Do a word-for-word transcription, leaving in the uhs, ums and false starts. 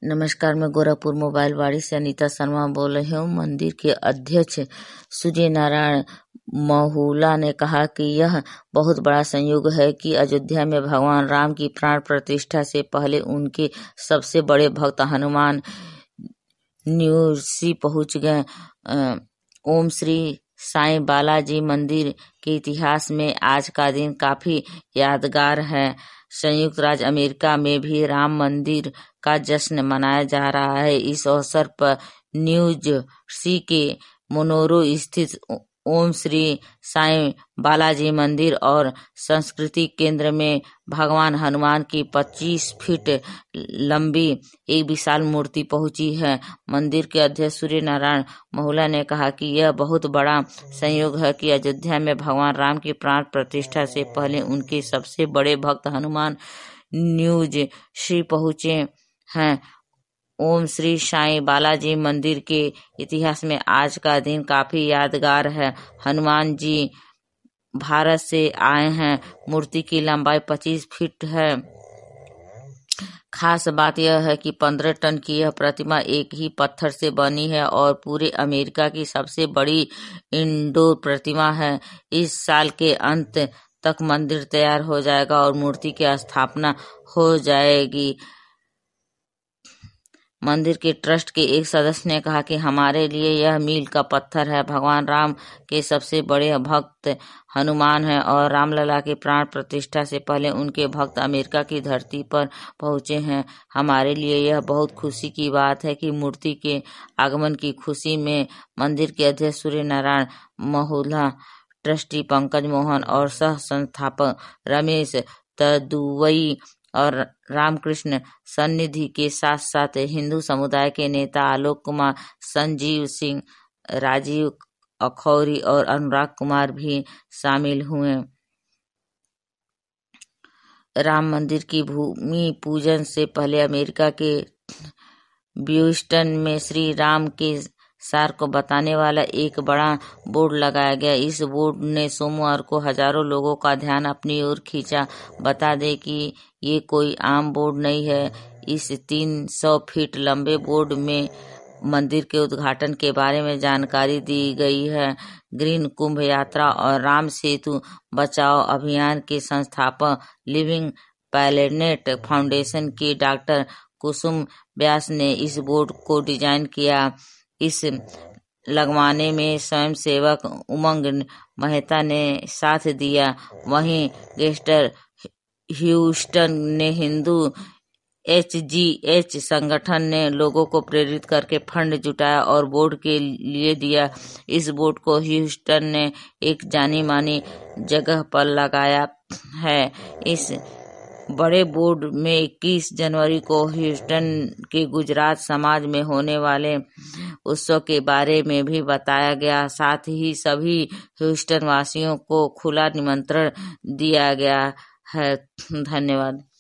नमस्कार, मैं गोरखपुर मोबाइल वाड़ी से अनीता शर्मा बोल रही हूँ। मंदिर के अध्यक्ष सूर्य नारायण महुला ने कहा कि यह बहुत बड़ा संयोग है कि अयोध्या में भगवान राम की प्राण प्रतिष्ठा से पहले उनके सबसे बड़े भक्त हनुमान न्यूसी पहुंच गए। ओम श्री साईं बालाजी मंदिर के इतिहास में आज का दिन काफी यादगार है। संयुक्त राज्य अमेरिका में भी राम मंदिर का जश्न मनाया जा रहा है। इस अवसर पर न्यूजर्सी के मोनोरो स्थित ओम श्री साईं बालाजी मंदिर और संस्कृति केंद्र में भगवान हनुमान की पच्चीस फीट लंबी एक विशाल मूर्ति पहुंची है। मंदिर के अध्यक्ष सूर्य नारायण महुला ने कहा कि यह बहुत बड़ा संयोग है कि अयोध्या में भगवान राम की प्राण प्रतिष्ठा से पहले उनके सबसे बड़े भक्त हनुमान न्यूज श्री पहुंचे हैं। ओम श्री साईं बालाजी मंदिर के इतिहास में आज का दिन काफी यादगार है। हनुमान जी भारत से आए हैं। मूर्ति की लंबाई पच्चीस फीट है। खास बात यह है कि पंद्रह टन की यह प्रतिमा एक ही पत्थर से बनी है और पूरे अमेरिका की सबसे बड़ी इंडोर प्रतिमा है। इस साल के अंत तक मंदिर तैयार हो जाएगा और मूर्ति की स्थापना हो जाएगी। मंदिर के ट्रस्ट के एक सदस्य ने कहा कि हमारे लिए यह मील का पत्थर है। भगवान राम के सबसे बड़े भक्त हनुमान हैं और रामलला की प्राण प्रतिष्ठा से पहले उनके भक्त अमेरिका की धरती पर पहुंचे हैं। हमारे लिए यह बहुत खुशी की बात है कि मूर्ति के आगमन की खुशी में मंदिर के अध्यक्ष सूर्य नारायण महुला, ट्रस्टी पंकज मोहन और सह संस्थापक रमेश तदुवई और रामकृष्ण सन्निधि के साथ साथ हिंदू समुदाय के नेता आलोक कुमार, संजीव सिंह, राजीव अखौरी और अनुराग कुमार भी शामिल हुए। राम मंदिर की भूमि पूजन से पहले अमेरिका के ब्यूस्टन में श्री राम के सार को बताने वाला एक बड़ा बोर्ड लगाया गया। इस बोर्ड ने सोमवार को हजारों लोगों का ध्यान अपनी ओर खींचा। बता दें कि ये कोई आम बोर्ड नहीं है। इस तीन सौ फीट लंबे बोर्ड में मंदिर के उद्घाटन के बारे में जानकारी दी गई है। ग्रीन कुंभ यात्रा और राम सेतु बचाओ अभियान के संस्थापक लिविंग प्लैनेट फाउंडेशन की डॉक्टर कुसुम व्यास ने इस बोर्ड को डिजाइन किया। इस लगवाने में स्वयंसेवक उमंग मेहता ने साथ दिया। वहीं गेस्टर ह्यूस्टन ने हिंदू एच जी एच संगठन ने लोगों को प्रेरित करके फंड जुटाया और बोर्ड के लिए दिया। इस बोर्ड को ह्यूस्टन ने एक जानी मानी जगह पर लगाया है। इस बड़े बोर्ड में इक्कीस जनवरी को ह्यूस्टन के गुजरात समाज में होने वाले उत्सव के बारे में भी बताया गया। साथ ही सभी ह्यूस्टन वासियों को खुला निमंत्रण दिया गया है। धन्यवाद।